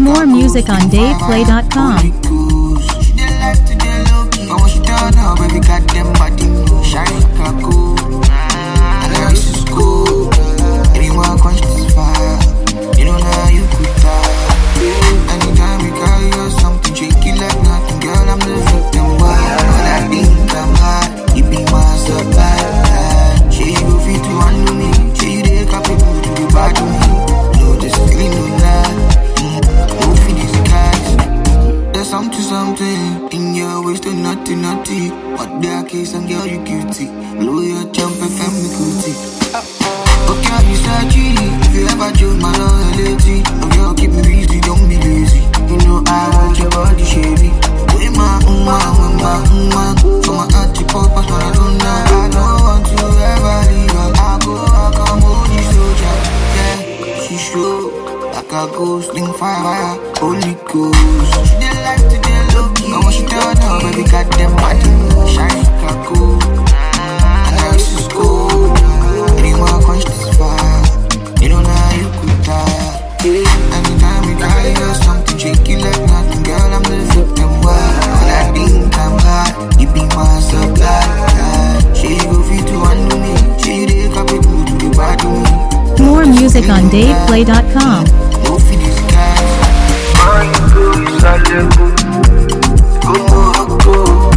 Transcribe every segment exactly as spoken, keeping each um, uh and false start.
More music on dave play dot com. She dey like to dey low key, but when she turn up, baby got them body shine like a gold. And now this is cool. Anyone conscious fire, you know now you could die. Anytime you carry or something, shake it like nothing, girl. I'm the victim. Why? But I think I'm hot. You be my supply. She you go fit to handle me. She you dey capable to do bad to me. No discipline, no lie. No fit these guys. There's something, something in your waist, to naughty, naughty. What their case and girl you guilty. Blow your jump and family guilty. Okay, you searchy. If you ever joke my loyalty, oh girl, keep me busy, don't be lazy. You know I want your body shady. With my umma, with my umma. So my heart to pop us, but I don't know. I don't want to ever leave her. I go, I come, hold you soldier. Yeah, she show like a ghost, link fire, fire, holy ghost. She dey like to dey low key, but when she turn up, baby got them body shine like a gold. And now this is cool. Anyone conscious fire, you know now you could die. Anytime you carry or something, shake it like nothing, girl. I'm the victim. Why? But I think I'm hot. You be my supply. She go fit to handle me. She dey capable to do bad to me. More music on dave play dot com. No fit these guys. My girl is a level. Go go.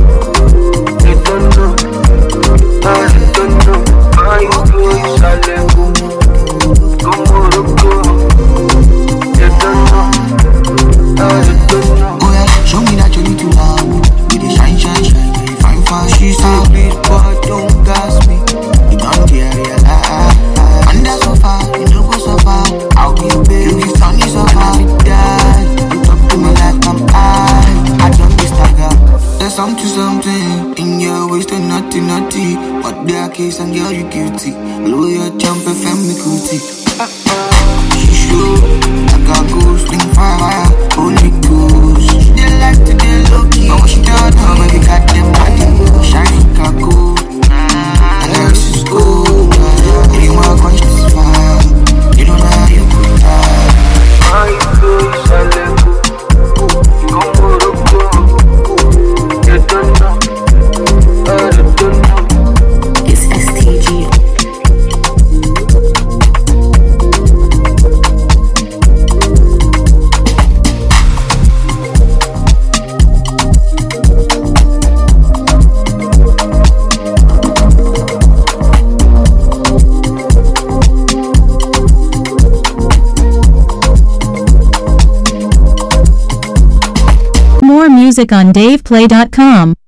You don't know. I don't know. My girl is a level. Go go. You don't know. I don't know. Oh yeah, show me that you need to now. You dey shine, shine, shine. You fine, fine. She say, please, but don't gas me. You don't care, yeah. And that's so far, you know go so far. I'll be your baby, you give sunny so far. You die, you talk to me like I'm high. I don't be stagger. There's something, something in your waist, to naughty, naughty. What their case and girl you guilty. Blow your jump and family guilty. She show like a ghost, link fire, fire, holy ghost. She dey like to dey low key, but when she turn up, baby got them body shine like a gold. And now this is cool. Anyone conscious fire, you know now you could die. My girl is a level. Come on, go. You don't know. I don't know. It's S T G. More music on dave play dot com.